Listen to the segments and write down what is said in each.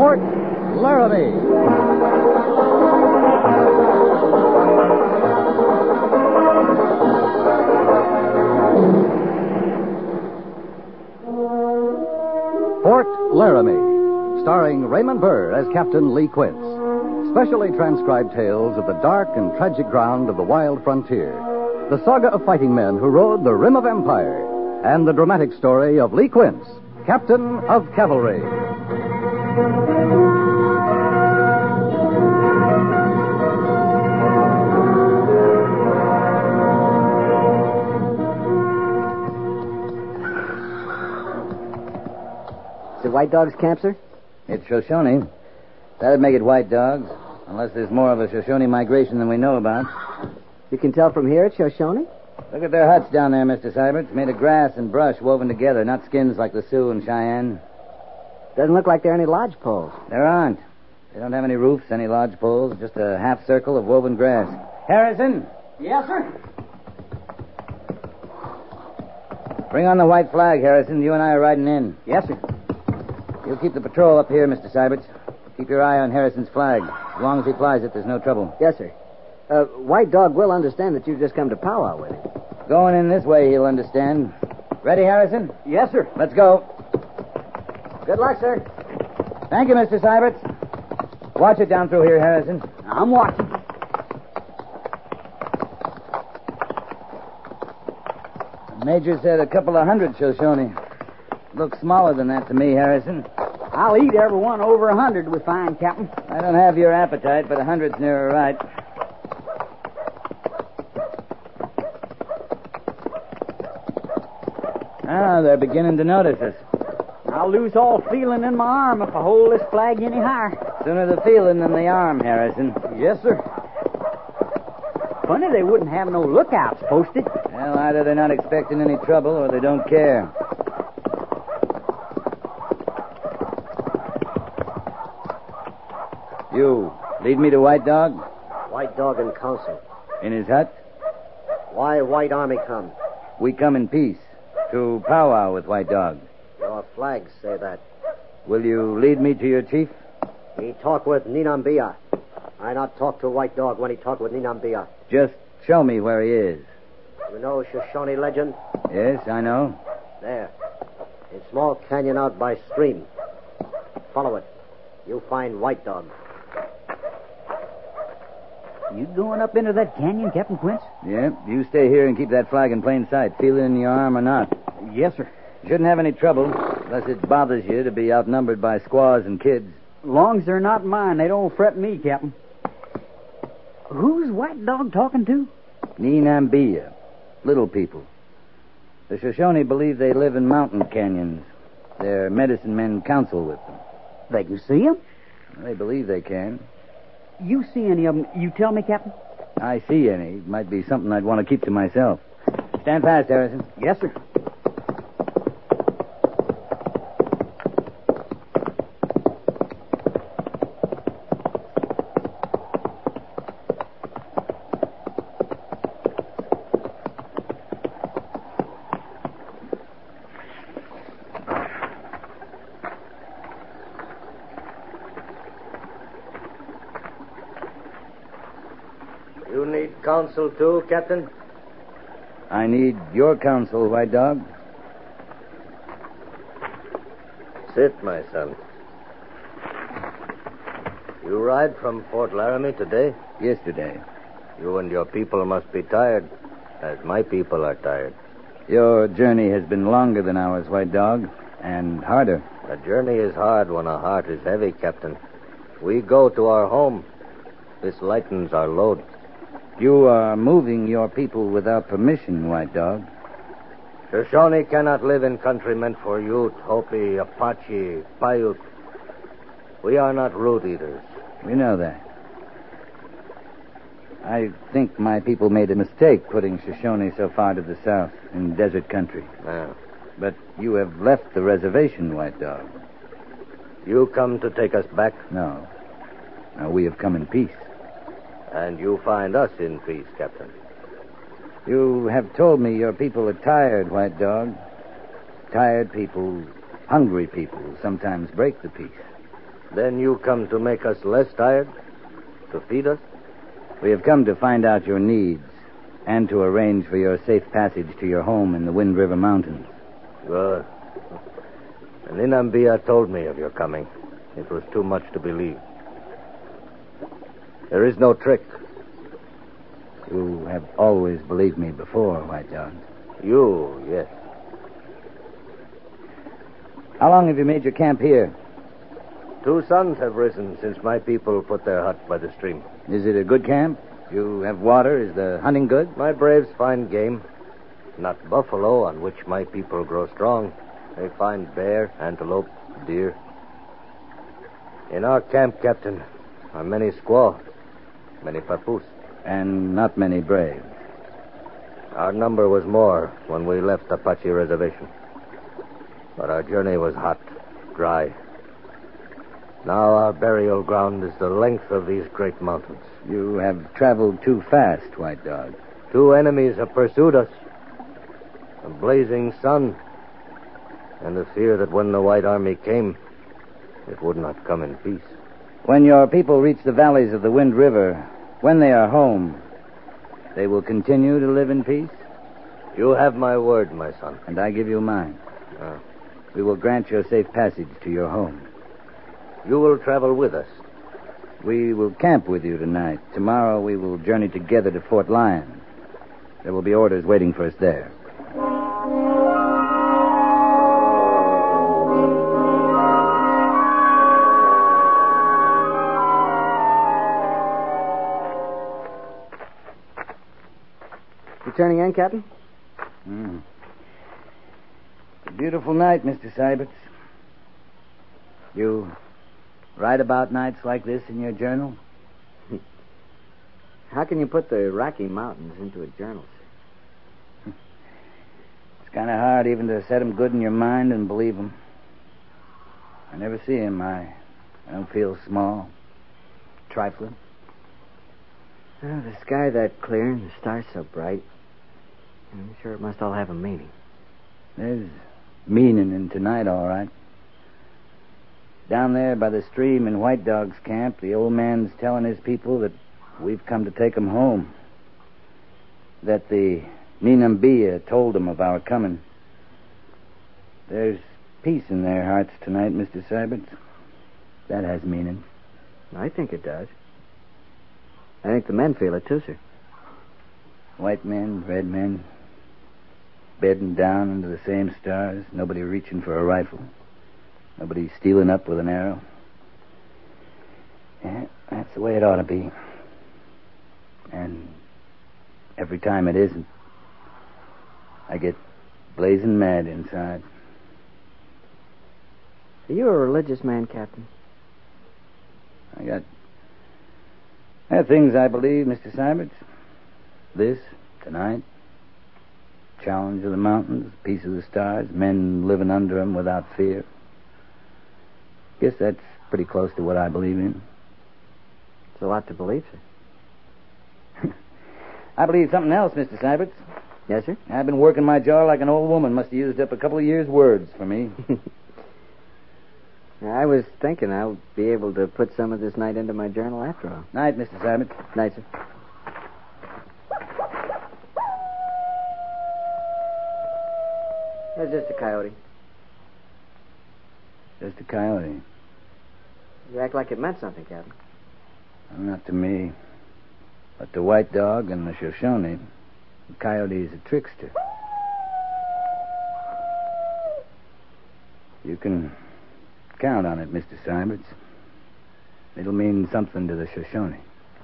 Fort Laramie. Fort Laramie, starring Raymond Burr as Captain Lee Quince. Specially transcribed tales of the dark and tragic ground of the wild frontier. The saga of fighting men who rode the rim of empire. And the dramatic story of Lee Quince, Captain of Cavalry. Is it White Dog's camp, sir? It's Shoshone. That'd make it White Dogs, unless there's more of a Shoshone migration than we know about. You can tell from here it's Shoshone? Look at their huts down there, Mr. Seibert. Made of grass and brush woven together, not skins like the Sioux and Cheyenne. Doesn't look like there are any lodge poles. There aren't. They don't have any roofs, any lodge poles, just a half circle of woven grass. Harrison! Yes, sir. Bring on the white flag, Harrison. You and I are riding in. Yes, sir. You'll keep the patrol up here, Mr. Seibert. Keep your eye on Harrison's flag. As long as he flies it, there's no trouble. Yes, sir. White Dog will understand that you've just come to powwow with him. Going in this way, he'll understand. Ready, Harrison? Yes, sir. Let's go. Good luck, sir. Thank you, Mr. Seibert. Watch it down through here, Harrison. I'm watching. The Major said a couple of hundred Shoshone. Looks smaller than that to me, Harrison. I'll eat every one over 100 we find, Captain. I don't have your appetite, but 100's nearer right. Ah, they're beginning to notice us. I'll lose all feeling in my arm if I hold this flag any higher. Sooner the feeling than the arm, Harrison. Yes, sir. Funny they wouldn't have no lookouts posted. Well, either they're not expecting any trouble or they don't care. You, lead me to White Dog? White Dog in council. In his hut? Why White Army come? We come in peace. To powwow with White Dog. Your flags say that. Will you lead me to your chief? He talk with Ninambia. I not talk to White Dog when he talk with Ninambia. Just show me where he is. You know Shoshone legend? Yes, I know. There. In small canyon out by stream. Follow it. You'll find White Dog. You going up into that canyon, Captain Quince? Yeah, you stay here and keep that flag in plain sight. Feel it in your arm or not. Yes, sir. Shouldn't have any trouble, unless it bothers you to be outnumbered by squaws and kids. Long as they're not mine, they don't fret me, Captain. Who's White Dog talking to? Ninambia. Little people. The Shoshone believe they live in mountain canyons. Their medicine men counsel with them. They can see him? They believe they can. You see any of them, you tell me, Captain? I see any. It might be something I'd want to keep to myself. Stand fast, Harrison. Yes, sir. You need counsel too, Captain? I need your counsel, White Dog. Sit, my son. You ride from Fort Laramie today? Yesterday. You and your people must be tired, as my people are tired. Your journey has been longer than ours, White Dog, and harder. A journey is hard when a heart is heavy, Captain. We go to our home. This lightens our load. You are moving your people without permission, White Dog. Shoshone cannot live in country meant for Ute, Hopi, Apache, Paiute. We are not root eaters. We know that. I think my people made a mistake putting Shoshone so far to the south in desert country. No. But you have left the reservation, White Dog. You come to take us back? No. No, we have come in peace. And you find us in peace, Captain. You have told me your people are tired, White Dog. Tired people, hungry people, sometimes break the peace. Then you come to make us less tired? To feed us? We have come to find out your needs and to arrange for your safe passage to your home in the Wind River Mountains. Good. And Inambia told me of your coming. It was too much to believe. There is no trick. You have always believed me before, White Dog. You, yes. How long have you made your camp here? 2 suns have risen since my people put their hut by the stream. Is it a good camp? You have water? Is the hunting good? My braves find game. Not buffalo, on which my people grow strong. They find bear, antelope, deer. In our camp, Captain, are many squaw, many papoose. And not many braves. Our number was more when we left Apache Reservation. But our journey was hot, dry. Now our burial ground is the length of these great mountains. You have traveled too fast, White Dog. 2 enemies have pursued us. A blazing sun. And the fear that when the White Army came, it would not come in peace. When your people reach the valleys of the Wind River, when they are home, they will continue to live in peace? You have my word, my son. And I give you mine. Ah. We will grant your safe passage to your home. You will travel with us. We will camp with you tonight. Tomorrow we will journey together to Fort Lyon. There will be orders waiting for us there. Returning in, Captain? It's a beautiful night, Mr. Syberts. You write about nights like this in your journal? How can you put the Rocky Mountains into a journal, sir? It's kind of hard even to set 'em good in your mind and believe 'em. I never see 'em. I don't feel small, trifling. Oh, the sky that clear and the stars so bright. I'm sure it must all have a meaning. There's meaning in tonight, all right. Down there by the stream in White Dog's camp, the old man's telling his people that we've come to take 'em home. That the Ninambia told 'em of our coming. There's peace in their hearts tonight, Mr. Syberts. That has meaning. I think it does. I think the men feel it, too, sir. White men, red men, bedding down under the same stars. Nobody reaching for a rifle. Nobody stealing up with an arrow. Yeah, that's the way it ought to be. And every time it isn't, I get blazing mad inside. Are you a religious man, Captain? I got things I believe, Mr. Syberts. This, tonight. Challenge of the mountains, peace of the stars, men living under them without fear. Guess that's pretty close to what I believe in. It's a lot to believe, sir. I believe something else, Mr. Syberts. Yes, sir? I've been working my jaw like an old woman. Must have used up a couple of years' words for me. I was thinking I'll be able to put some of this night into my journal after all. Night, Mr. Syberts. Night, sir. That's just a coyote. Just a coyote. You act like it meant something, Captain. Well, not to me. But to White Dog and the Shoshone, the coyote is a trickster. You can count on it, Mr. Syberts. It'll mean something to the Shoshone.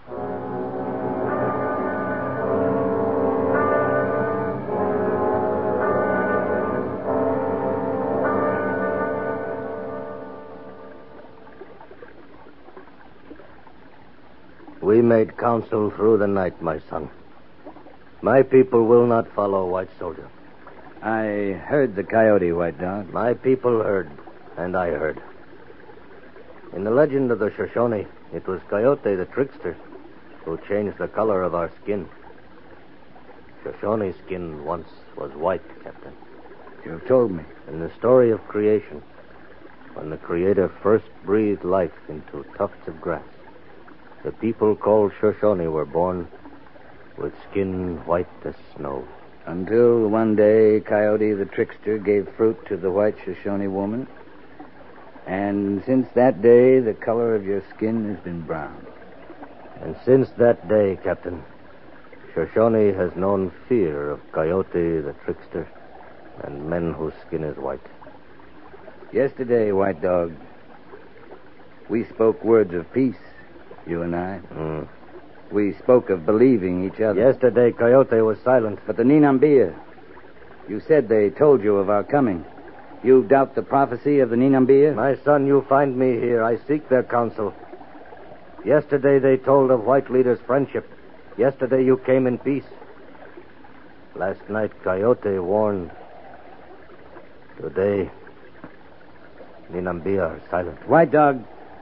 We made counsel through the night, my son. My people will not follow White Soldier. I heard the coyote, White Dog. My people heard, and I heard. In the legend of the Shoshone, it was Coyote the trickster who changed the color of our skin. Shoshone skin once was white, Captain. You have told me. In the story of creation, when the Creator first breathed life into tufts of grass, the people called Shoshone were born with skin white as snow. Until one day, Coyote the trickster gave fruit to the white Shoshone woman. And since that day, the color of your skin has been brown. And since that day, Captain, Shoshone has known fear of Coyote the trickster and men whose skin is white. Yesterday, White Dog, we spoke words of peace, you and I. We spoke of believing each other. Yesterday, Coyote was silent. But the Ninambia, you said they told you of our coming. You doubt the prophecy of the Ninambia? My son, you find me here. I seek their counsel. Yesterday they told of white leaders' friendship. Yesterday you came in peace. Last night Coyote warned. Today, Ninambia are silent. White Dog,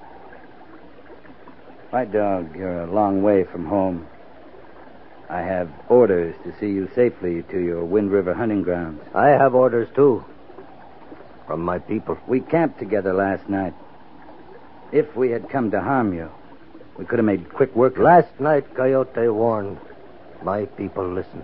you're a long way from home. I have orders to see you safely to your Wind River hunting grounds. I have orders, too, from my people. We camped together last night. If we had come to harm you, we could have made quick work of it. Last night, Coyote warned. My people listened.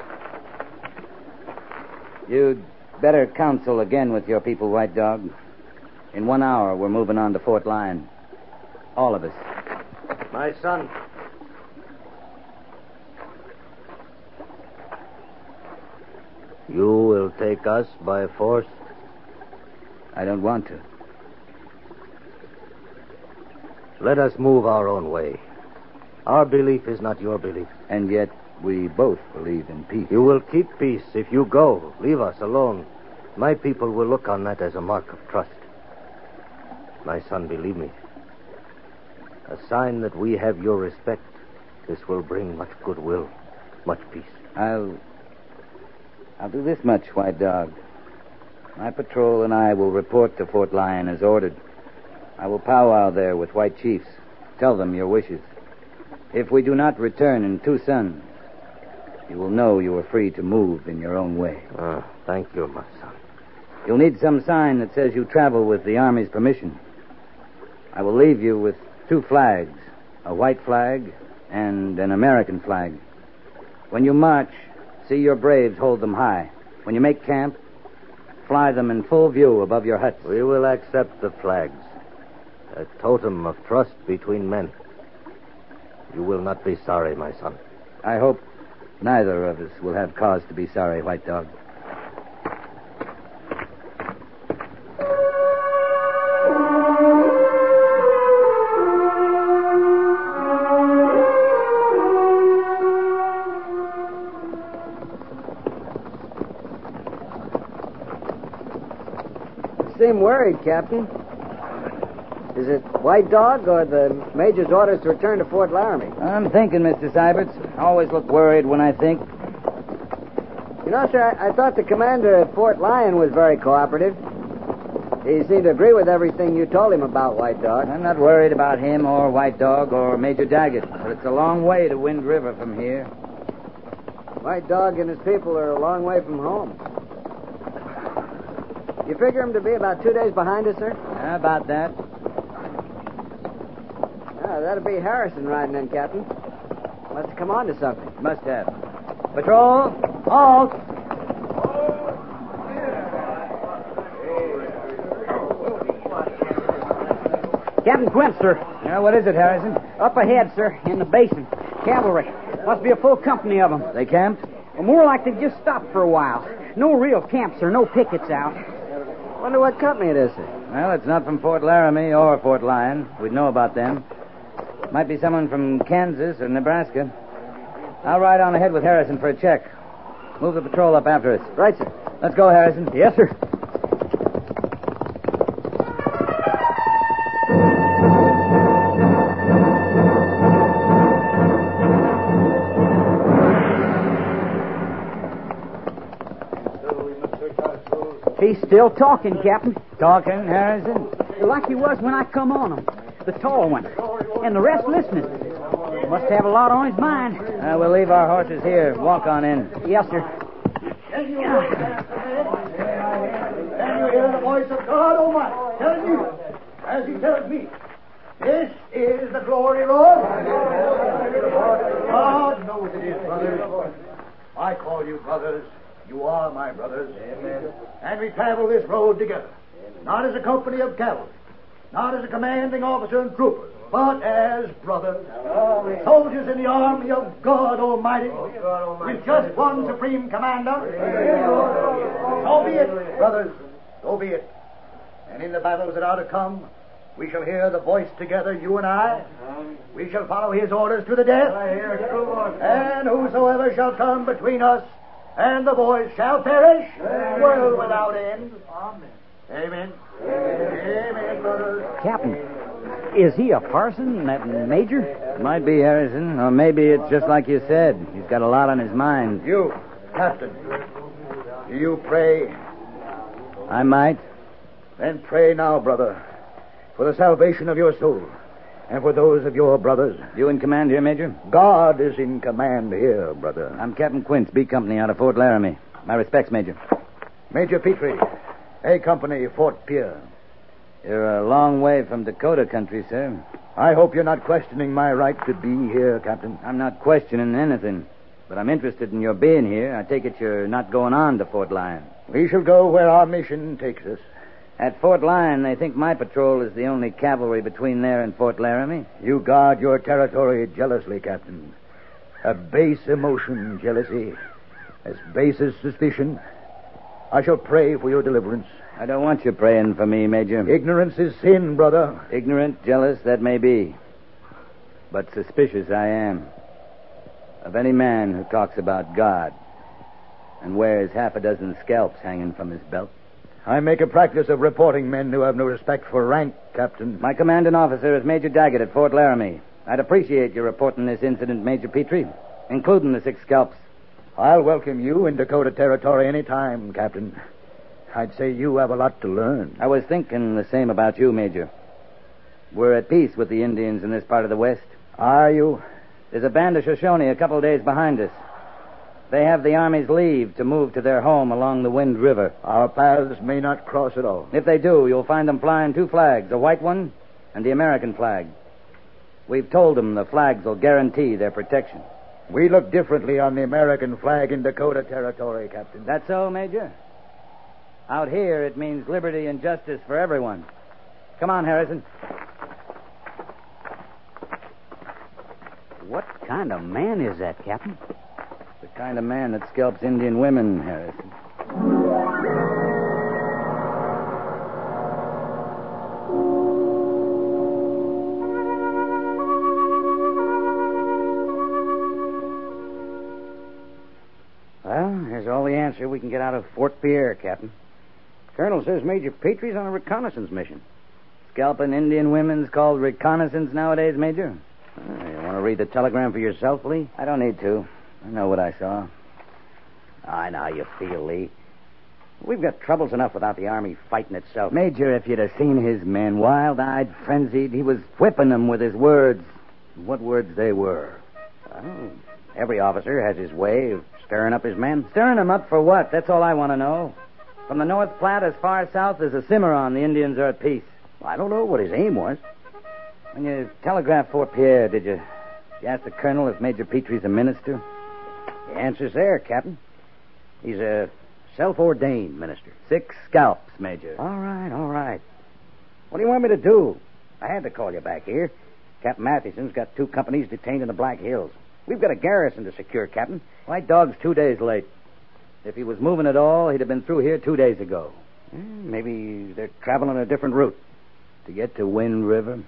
You'd better counsel again with your people, White Dog. In 1 hour, we're moving on to Fort Lyon. All of us. My son. You will take us by force? I don't want to. Let us move our own way. Our belief is not your belief. And yet, we both believe in peace. You will keep peace if you go. Leave us alone. My people will look on that as a mark of trust. My son, believe me. A sign that we have your respect. This will bring much goodwill, much peace. I'll do this much, White Dog. My patrol and I will report to Fort Lyon as ordered. I will powwow there with white chiefs. Tell them your wishes. If we do not return in Tucson, you will know you are free to move in your own way. Thank you, my son. You'll need some sign that says you travel with the Army's permission. I will leave you with 2 flags, a white flag and an American flag. When you march, see your braves hold them high. When you make camp, fly them in full view above your huts. We will accept the flags. A totem of trust between men. You will not be sorry, my son. I hope neither of us will have cause to be sorry, White Dog. You seem worried, Captain. Is it White Dog or the Major's orders to return to Fort Laramie? I'm thinking, Mr. Syberts. I always look worried when I think. You know, sir, I thought the commander at Fort Lyon was very cooperative. He seemed to agree with everything you told him about White Dog. I'm not worried about him or White Dog or Major Daggett, but it's a long way to Wind River from here. White Dog and his people are a long way from home. You figure him to be about 2 days behind us, sir? How about that? That'll be Harrison riding in, Captain. Must have come on to something. Must have. Patrol, halt! Captain Quint, sir. Yeah, what is it, Harrison? Up ahead, sir, in the basin. Cavalry. Must be a full company of them. They camped? Well, more like they've just stopped for a while. No real camps, sir. No pickets out. Wonder what company it is, sir. Well, it's not from Fort Laramie or Fort Lyon. We'd know about them. Might be someone from Kansas or Nebraska. I'll ride on ahead with Harrison for a check. Move the patrol up after us. Right, sir. Let's go, Harrison. Yes, sir. He's still talking, Captain. Talking, Harrison? Like he was when I come on him. The tall one. And the rest listening. Must have a lot on his mind. We'll leave our horses here. Walk on in. Yes, sir. Can you hear the voice of God Almighty? telling you, as he tells me, this is the glory road. God knows it is, brothers. I call you brothers. You are my brothers. Amen. And we travel this road together. Not as a company of cavalry. Not as a commanding officer and troopers. But as brothers. Soldiers in the army of God Almighty. With just one supreme commander. So be it, brothers. So be it. And in the battles that are to come, we shall hear the voice together, you and I. We shall follow his orders to the death. And whosoever shall come between us and the voice shall perish, world without end. Amen. Amen, brothers. Captain, is he a parson, that major? Might be, Harrison, or maybe it's just like you said. He's got a lot on his mind. You, Captain, do you pray? I might. Then pray now, brother, for the salvation of your soul and for those of your brothers. You in command here, Major? God is in command here, brother. I'm Captain Quince, B Company out of Fort Laramie. My respects, Major. Major Petrie, A Company, Fort Pierre. You're a long way from Dakota country, sir. I hope you're not questioning my right to be here, Captain. I'm not questioning anything, but I'm interested in your being here. I take it you're not going on to Fort Lyon. We shall go where our mission takes us. At Fort Lyon, they think my patrol is the only cavalry between there and Fort Laramie. You guard your territory jealously, Captain. A base emotion, jealousy. As base as suspicion. I shall pray for your deliverance. I don't want you praying for me, Major. Ignorance is sin, brother. Ignorant, jealous, that may be. But suspicious I am. Of any man who talks about God and wears half a dozen scalps hanging from his belt. I make a practice of reporting men who have no respect for rank, Captain. My commanding officer is Major Daggett at Fort Laramie. I'd appreciate your reporting this incident, Major Petrie, including the 6 scalps. I'll welcome you in Dakota Territory any time, Captain. I'd say you have a lot to learn. I was thinking the same about you, Major. We're at peace with the Indians in this part of the West. Are you? There's a band of Shoshone a couple of days behind us. They have the Army's leave to move to their home along the Wind River. Our paths may not cross at all. If they do, you'll find them flying 2 flags, a white one and the American flag. We've told them the flags will guarantee their protection. We look differently on the American flag in Dakota Territory, Captain. That so, Major? Out here, it means liberty and justice for everyone. Come on, Harrison. What kind of man is that, Captain? The kind of man that scalps Indian women, Harrison. Well, here's all the answer we can get out of Fort Pierre, Captain. Colonel says Major Petrie's on a reconnaissance mission. Scalping Indian women's called reconnaissance nowadays, Major? You want to read the telegram for yourself, Lee? I don't need to. I know what I saw. I know how you feel, Lee. We've got troubles enough without the Army fighting itself. Major, if you'd have seen his men, wild-eyed, frenzied, he was whipping them with his words. What words they were. Well, every officer has his way of stirring up his men. Stirring them up for what? That's all I want to know. From the North Platte as far south as the Cimarron, the Indians are at peace. I don't know what his aim was. When you telegraphed Fort Pierre, did you ask the colonel if Major Petrie's a minister? The answer's there, Captain. He's a self-ordained minister. 6 scalps, Major. All right. What do you want me to do? I had to call you back here. Captain Matheson's got 2 companies detained in the Black Hills. We've got a garrison to secure, Captain. White Dog's 2 days late. If he was moving at all, he'd have been through here 2 days ago. Maybe they're traveling a different route. To get to Wind River?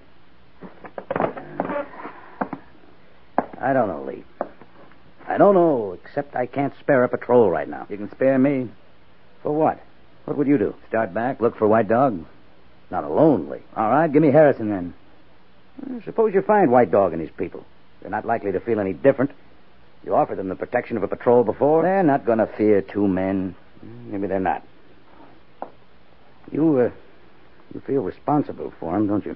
I don't know, Lee. I don't know, except I can't spare a patrol right now. You can spare me. For what? What would you do? Start back, look for White Dog. Not alone, Lee. All right, give me Harrison then. Suppose you find White Dog and his people. They're not likely to feel any different. You offered them the protection of a patrol before. They're not going to fear 2 men. Maybe they're not. You feel responsible for them, don't you?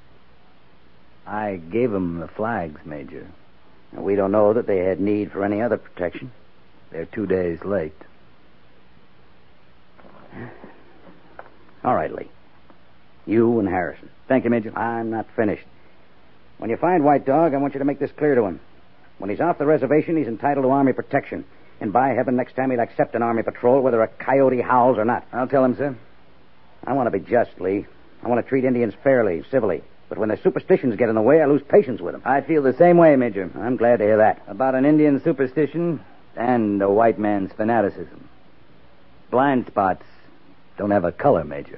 I gave them the flags, Major. We don't know that they had need for any other protection. They're 2 days late. All right, Lee. You and Harrison. Thank you, Major. I'm not finished. When you find White Dog, I want you to make this clear to him. When he's off the reservation, he's entitled to Army protection. And by heaven, next time he'll accept an Army patrol, whether a coyote howls or not. I'll tell him, sir. I want to be just, Lee. I want to treat Indians fairly, civilly. But when their superstitions get in the way, I lose patience with them. I feel the same way, Major. I'm glad to hear that. About an Indian superstition and a white man's fanaticism. Blind spots don't have a color, Major.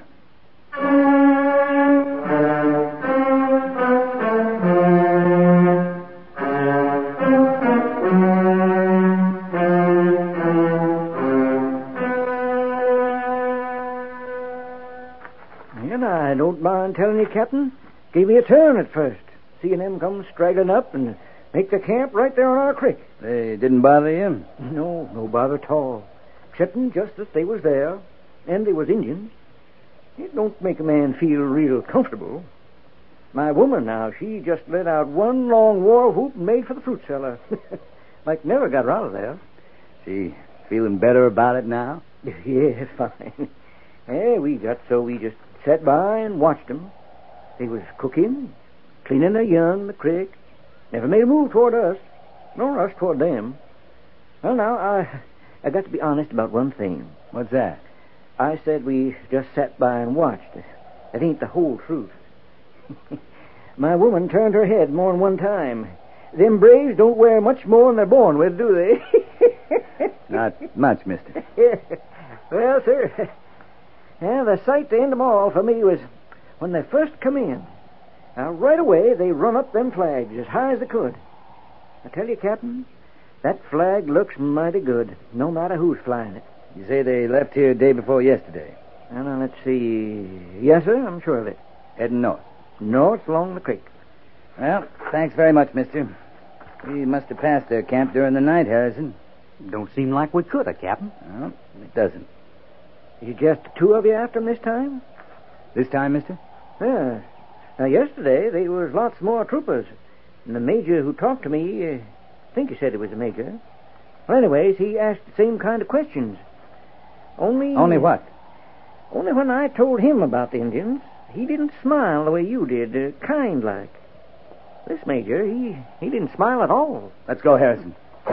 And I don't mind telling you, Captain, gave me a turn at first, seeing them come straggling up and make their camp right there on our creek. They didn't bother you? No bother at all. Excepting just that they was there, and they was Indians. It don't make a man feel real comfortable. My woman now, she just let out one long war whoop and made for the fruit cellar. Like never got her out of there. She feeling better about it now? Yeah, fine. Yeah, we just sat by and watched them. They was cooking, cleaning their young in the creek. Never made a move toward us, nor us toward them. Well, now, I got to be honest about one thing. What's that? I said we just sat by and watched. That ain't the whole truth. My woman turned her head more than one time. Them braves don't wear much more than they're born with, do they? Not much, mister. Well, sir, yeah, the sight to end them all for me was when they first come in. Now, right away, they run up them flags as high as they could. I tell you, Captain, that flag looks mighty good, no matter who's flying it. You say they left here day before yesterday? Now, let's see. Yes, sir, I'm sure of it. Heading north? North along the creek. Well, thanks very much, mister. We must have passed their camp during the night, Harrison. Don't seem like we could have, Captain. Well, it doesn't. Is it just the two of you after them this time? This time, mister? Yeah. Now, yesterday, there was lots more troopers. And the major who talked to me, I think he said it was a major. Well, anyways, he asked the same kind of questions. Only what? Only when I told him about the Indians, he didn't smile the way you did, kind-like. This major, he didn't smile at all. Let's go, Harrison.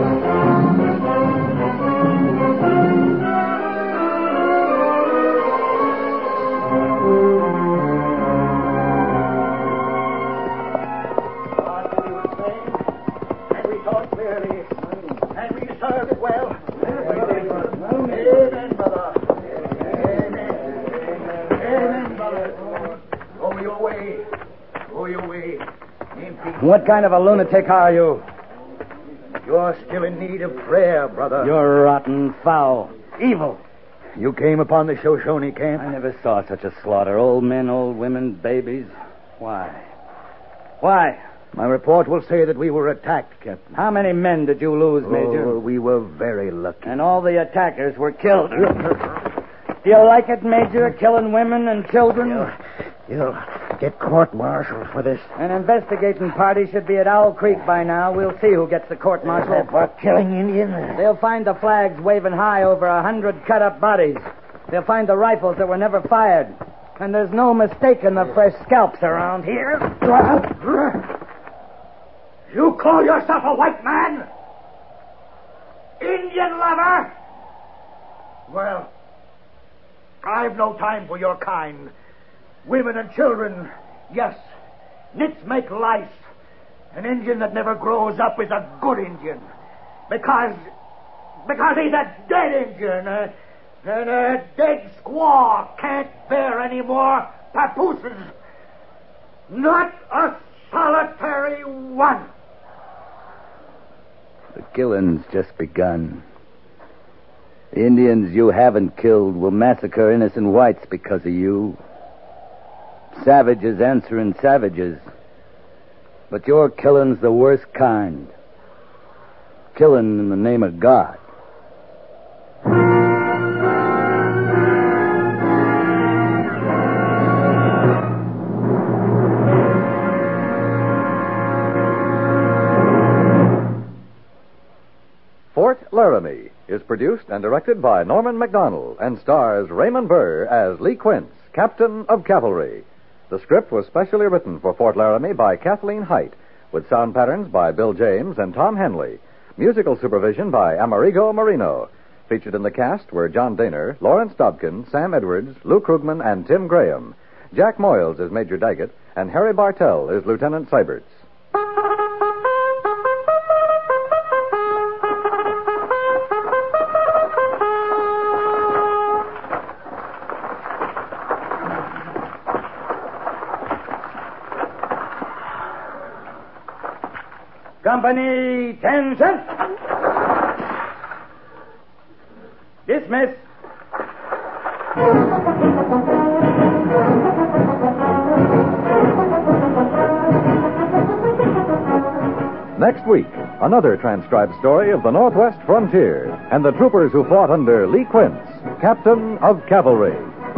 And we taught clearly, and we served it well. Amen, brother. Amen, brother. Go your way. Go your way. In peace. What kind of a lunatic are you? You're still in need of prayer, brother. You're rotten, foul, evil. You came upon the Shoshone camp? I never saw such a slaughter. Old men, old women, babies. Why? Why? My report will say that we were attacked, Captain. How many men did you lose, Major? Oh, we were very lucky. And all the attackers were killed. Do you like it, Major, killing women and children? You'll get court-martialed for this. An investigating party should be at Owl Creek by now. We'll see who gets the court-martial. For killing Indians? They'll find the flags waving high over 100 cut-up bodies. They'll find the rifles that were never fired. And there's no mistaking the fresh scalps around here. You call yourself a white man? Indian lover? Well, I've no time for your kind. Women and children, yes. Nits make lice. An Indian that never grows up is a good Indian. Because he's a dead Indian. And a dead squaw can't bear any more papooses. Not a solitary one. The killing's just begun. The Indians you haven't killed will massacre innocent whites because of you. Savages answering savages. But your killing's the worst kind. Killing in the name of God. Fort Laramie is produced and directed by Norman MacDonald and stars Raymond Burr as Lee Quince, Captain of Cavalry. The script was specially written for Fort Laramie by Kathleen Height, with sound patterns by Bill James and Tom Henley. Musical supervision by Amerigo Marino. Featured in the cast were John Daner, Lawrence Dobkin, Sam Edwards, Lou Krugman, and Tim Graham. Jack Moyles is Major Daggett, and Harry Bartell is Lieutenant Seibertz. Company, 10 cents. Dismiss. Next week, another transcribed story of the Northwest frontier and the troopers who fought under Lee Quince, Captain of Cavalry.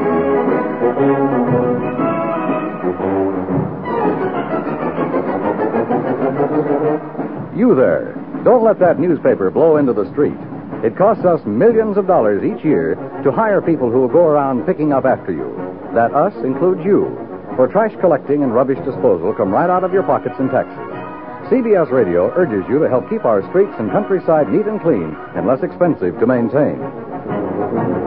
You there, don't let that newspaper blow into the street. It costs us millions of dollars each year to hire people who will go around picking up after you. That us includes you. For trash collecting and rubbish disposal come right out of your pockets in Texas. CBS Radio urges you to help keep our streets and countryside neat and clean and less expensive to maintain.